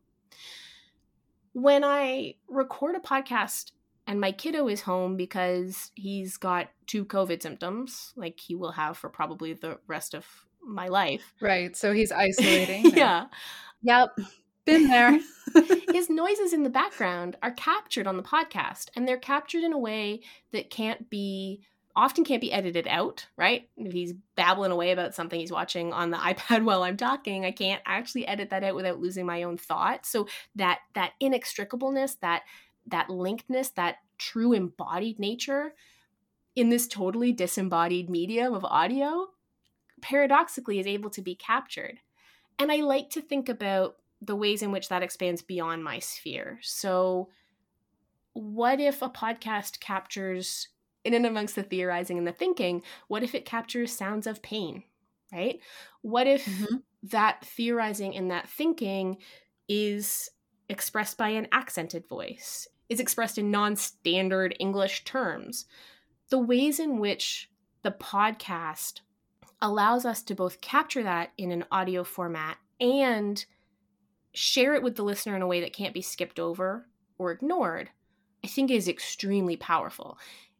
When I record a podcast and my kiddo is home because he's got two COVID symptoms, like he will have for probably the rest of my life. Right. So he's isolating. Yeah. Yep. Been there. His noises in the background are captured on the podcast, and they're captured in a way that can't be, often can't be edited out, right? If he's babbling away about something he's watching on the iPad while I'm talking, I can't actually edit that out without losing my own thought. So that that inextricableness, that that linkedness, that true embodied nature in this totally disembodied medium of audio, paradoxically is able to be captured. And I like to think about the ways in which that expands beyond my sphere. So what if a podcast captures, in and amongst the theorizing and the thinking, what if it captures sounds of pain, right? What if mm-hmm. that theorizing and that thinking is expressed by an accented voice? is expressed in non-standard English terms. The ways in which the podcast allows us to both capture that in an audio format and share it with the listener in a way that can't be skipped over or ignored, I think is extremely powerful.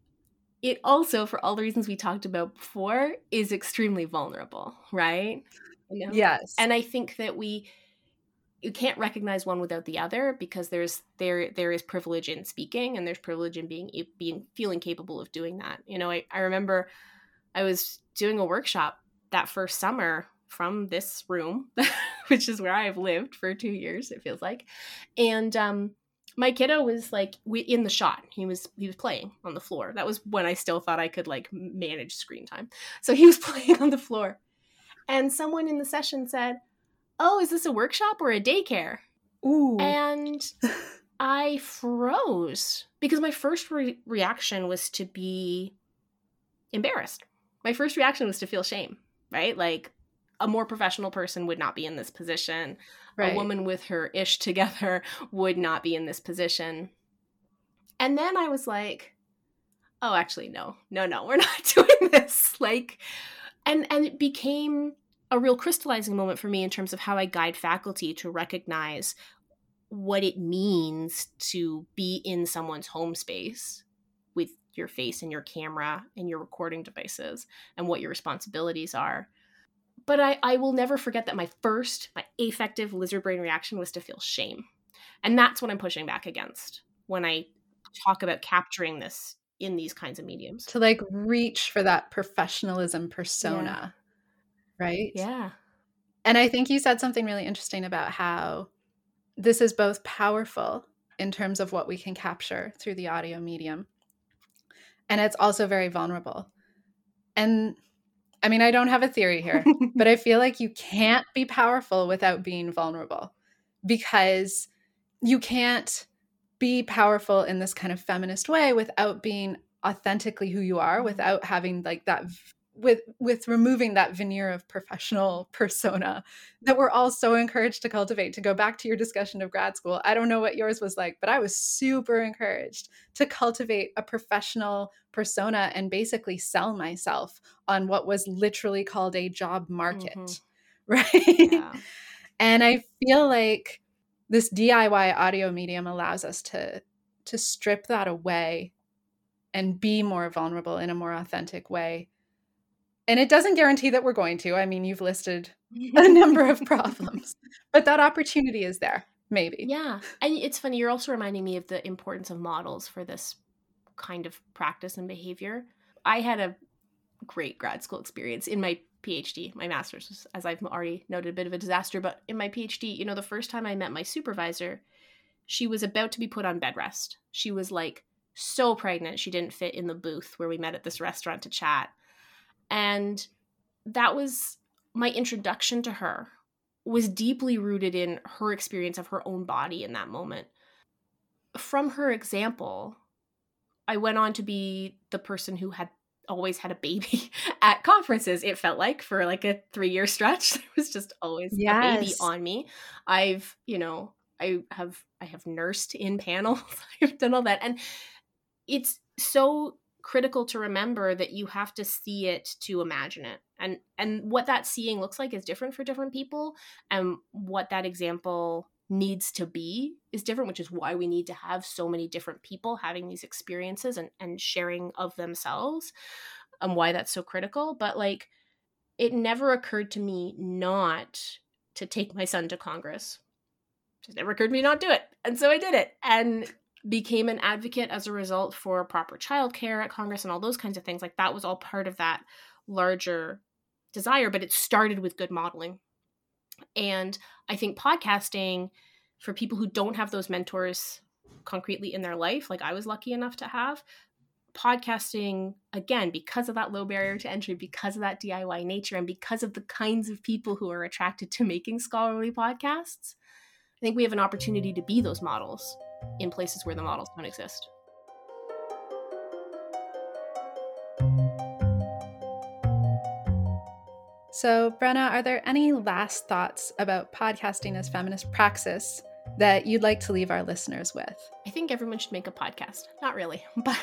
It also, for all the reasons we talked about before, is extremely vulnerable, right? You know? Yes. And I think that we you can't recognize one without the other, because there's there there is privilege in speaking, and there's privilege in being being feeling capable of doing that. You know, I, I remember I was doing a workshop that first summer from this room, which is where I've lived for two years, it feels like. And um, my kiddo was like we, in the shot. He was he was playing on the floor. That was when I still thought I could like manage screen time. So he was playing on the floor. And someone in the session said, "Oh, is this a workshop or a daycare?" Ooh. And I froze, because my first re- reaction was to be embarrassed. My first reaction was to feel shame, right? Like, a more professional person would not be in this position. Right. A woman with her ish together would not be in this position. And then I was like, oh, actually, no, no, no, we're not doing this. Like, and, and it became a real crystallizing moment for me in terms of how I guide faculty to recognize what it means to be in someone's home space with your face and your camera and your recording devices, and what your responsibilities are. But I, I will never forget that my first, my affective lizard brain reaction was to feel shame. And that's what I'm pushing back against when I talk about capturing this in these kinds of mediums. To like reach for that professionalism persona, yeah. right? Yeah. And I think you said something really interesting about how this is both powerful in terms of what we can capture through the audio medium, and it's also very vulnerable. And I mean, I don't have a theory here, but I feel like you can't be powerful without being vulnerable, because you can't be powerful in this kind of feminist way without being authentically who you are, without having like that, with, with removing that veneer of professional persona that we're all so encouraged to cultivate. To go back to your discussion of grad school, I don't know what yours was like, but I was super encouraged to cultivate a professional persona and basically sell myself on what was literally called a job market, mm-hmm. right? Yeah. And I feel like this D I Y audio medium allows us to to strip that away and be more vulnerable in a more authentic way. And it doesn't guarantee that we're going to. I mean, you've listed a number of problems, but that opportunity is there, maybe. Yeah. And it's funny, you're also reminding me of the importance of models for this kind of practice and behavior. I had a great grad school experience in my PhD. My master's was, as I've already noted, a bit of a disaster, but in my PhD, you know, the first time I met my supervisor, she was about to be put on bed rest. She was like so pregnant, she didn't fit in the booth where we met at this restaurant to chat. And that was my introduction to her, was deeply rooted in her experience of her own body in that moment. From her example, I went on to be the person who had always had a baby at conferences. It felt like for like a three-year stretch, there was just always yes. a baby on me. I've, you know, I have I have nursed in panels. I've done all that. And it's so critical to remember that you have to see it to imagine it. And and what that seeing looks like is different for different people. And what that example needs to be is different, which is why we need to have so many different people having these experiences and, and sharing of themselves, and why that's so critical. But like, it never occurred to me not to take my son to Congress. It just never occurred to me not to do it. And so I did it, and became an advocate as a result for proper childcare at Congress and all those kinds of things. Like, that was all part of that larger desire, but it started with good modeling. And I think podcasting, for people who don't have those mentors concretely in their life, like I was lucky enough to have, podcasting, again, because of that low barrier to entry, because of that D I Y nature, and because of the kinds of people who are attracted to making scholarly podcasts, I think we have an opportunity to be those models in places where the models don't exist. So, Brenna, are there any last thoughts about podcasting as feminist praxis that you'd like to leave our listeners with? I think everyone should make a podcast. Not really, but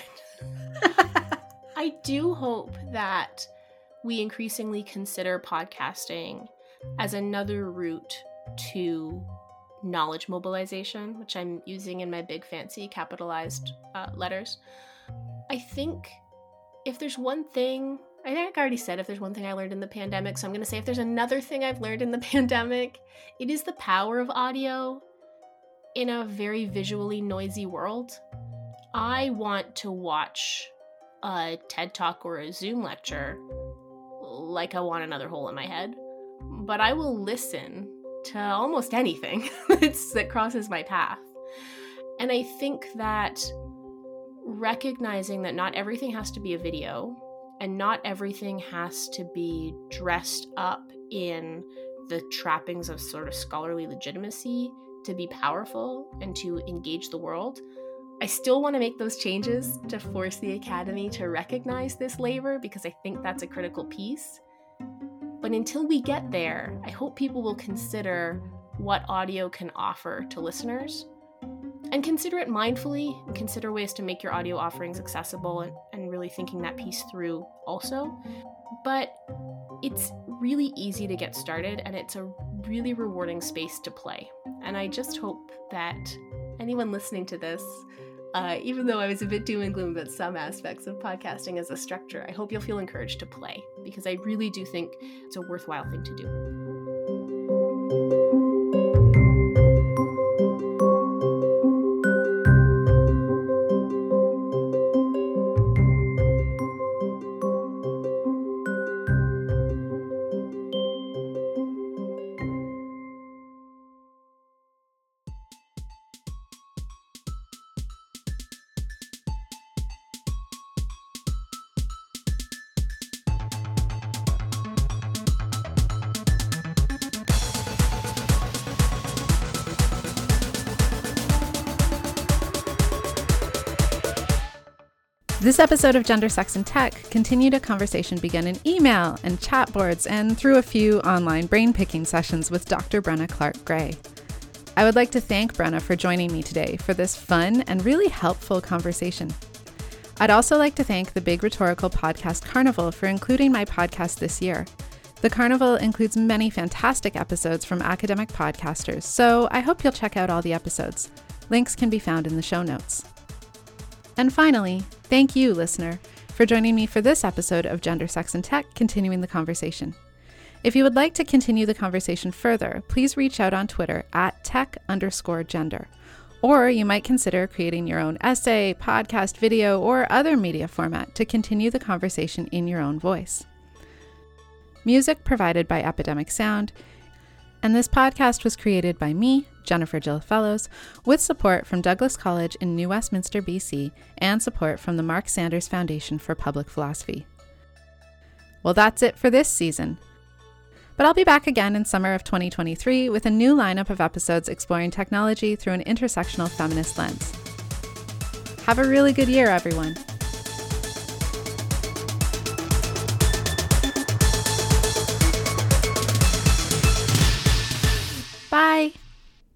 I do hope that we increasingly consider podcasting as another route to knowledge mobilization, which I'm using in my big fancy capitalized uh, letters. I think if there's one thing, I think I already said if there's one thing I learned in the pandemic, so I'm going to say if there's another thing I've learned in the pandemic, it is the power of audio in a very visually noisy world. I want to watch a TED Talk or a Zoom lecture like I want another hole in my head, but I will listen to almost anything that's, that crosses my path. And I think that recognizing that not everything has to be a video and not everything has to be dressed up in the trappings of sort of scholarly legitimacy to be powerful and to engage the world. I still want to make those changes to force the Academy to recognize this labor because I think that's a critical piece. But until we get there, I hope people will consider what audio can offer to listeners and consider it mindfully, consider ways to make your audio offerings accessible and, and really thinking that piece through also. But it's really easy to get started and it's a really rewarding space to play. And I just hope that anyone listening to this, uh, even though I was a bit doom and gloom about some aspects of podcasting as a structure, I hope you'll feel encouraged to play because I really do think it's a worthwhile thing to do. This episode of Gender, Sex, and Tech continued a conversation begun in email and chat boards and through a few online brain-picking sessions with Doctor Brenna Clark-Gray. I would like to thank Brenna for joining me today for this fun and really helpful conversation. I'd also like to thank the Big Rhetorical Podcast Carnival for including my podcast this year. The Carnival includes many fantastic episodes from academic podcasters, so I hope you'll check out all the episodes. Links can be found in the show notes. And finally, thank you, listener, for joining me for this episode of Gender, Sex, and Tech, Continuing the Conversation. If you would like to continue the conversation further, please reach out on Twitter at tech underscore gender. Or you might consider creating your own essay, podcast, video, or other media format to continue the conversation in your own voice. Music provided by Epidemic Sound, and this podcast was created by me, Jennifer Jill Fellows, with support from Douglas College in New Westminster, B C, and support from the Mark Sanders Foundation for Public Philosophy. Well, that's it for this season. But I'll be back again in summer of twenty twenty-three with a new lineup of episodes exploring technology through an intersectional feminist lens. Have a really good year, everyone.